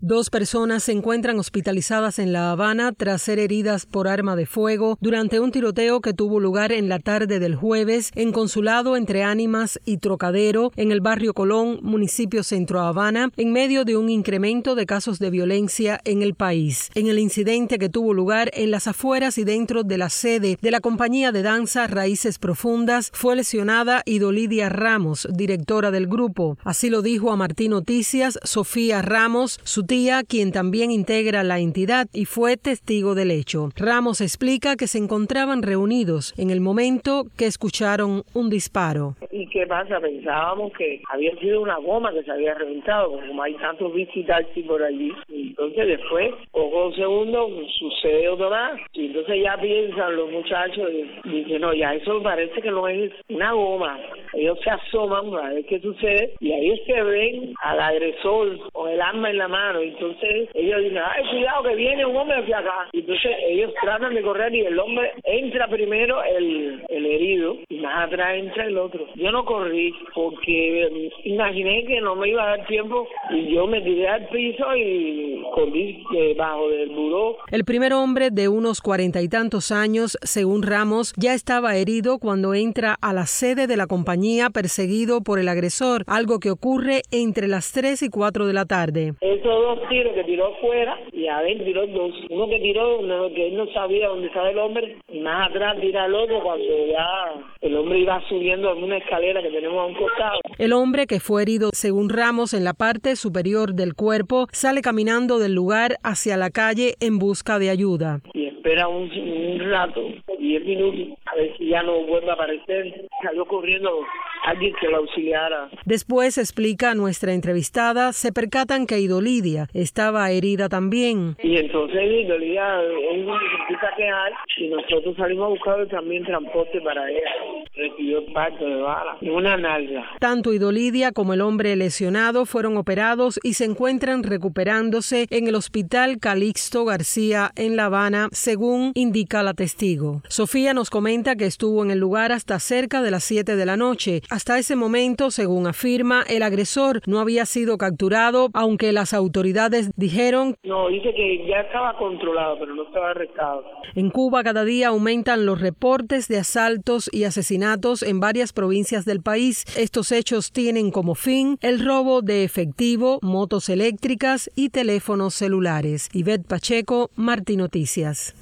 2 personas se encuentran hospitalizadas en La Habana tras ser heridas por arma de fuego durante un tiroteo que tuvo lugar en la tarde del jueves en Consulado Entre Ánimas y Trocadero, en el barrio Colón, municipio Centro Habana, en medio de un incremento de casos de violencia en el país. En el incidente que tuvo lugar en las afueras y dentro de la sede de la compañía de danza Raíces Profundas, fue lesionada Idolidia Ramos, directora del grupo. Así lo dijo a Martín Noticias Sofía Ramos, su tía, quien también integra la entidad y fue testigo del hecho. Ramos explica que se encontraban reunidos en el momento que escucharon un disparo. ¿Y qué pasa? Pensábamos que había sido una goma que se había reventado, como hay tantos visitantes por allí. Entonces después, pocos segundos, sucede otra más. Y entonces ya piensan los muchachos y dicen, no, ya eso parece que no es una goma. Ellos se asoman a ver qué sucede y ahí es que ven al agresor con el arma en la mano. Entonces ellos dicen, ay, cuidado que viene un hombre hacia acá. Entonces ellos tratan de correr y el hombre entra primero el herido y más atrás entra el otro. Yo no corrí porque imaginé que no me iba a dar tiempo y yo me tiré al piso y corrí debajo del buró. El primer hombre de unos 40 y tantos años, según Ramos, ya estaba herido cuando entra a la sede de la compañía perseguido por el agresor, algo que ocurre entre las 3 y 4 de la tarde. Esos 2 tiros que tiró afuera y adentro tiró 2. Uno que tiró, que él no sabía dónde estaba el hombre, y más atrás tira el otro cuando ya el hombre iba subiendo en una escalera que tenemos a un costado. El hombre que fue herido, según Ramos, en la parte superior del cuerpo, sale caminando del lugar hacia la calle en busca de ayuda. Y espera un rato, 10 minutos, a ver si ya no vuelve a aparecer. Salió corriendo alguien que lo auxiliara. Después, explica nuestra entrevistada, se percatan que Idolidia estaba herida también. Y entonces Idolidia él se empieza a quejar y nosotros salimos a buscar también transporte para ella. Recibió parte de bala y una nalga. Tanto Idolidia como el hombre lesionado fueron operados y se encuentran recuperándose en el Hospital Calixto García en La Habana, según indica la testigo. Sofía nos comenta que estuvo en el lugar hasta cerca de las 7 de la noche. Hasta ese momento, según afirma, el agresor no había sido capturado, aunque las autoridades dijeron... No, dice que ya estaba controlado, pero no estaba arrestado. En Cuba cada día aumentan los reportes de asaltos y asesinatos en varias provincias del país. Estos hechos tienen como fin el robo de efectivo, motos eléctricas y teléfonos celulares. Ivette Pacheco, Martín Noticias.